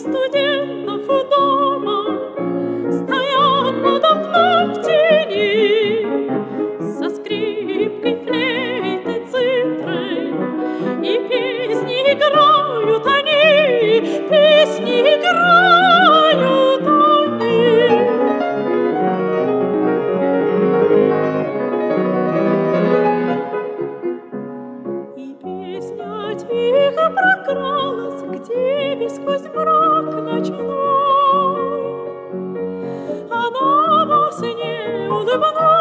студентов дома стоят под окном в тени, со скрипкой, флейтой, цитрой, и песни играют они, песни играют они. И песня тихо прокралась к тебе сквозь мрак ночной. Она во сне улыбнулась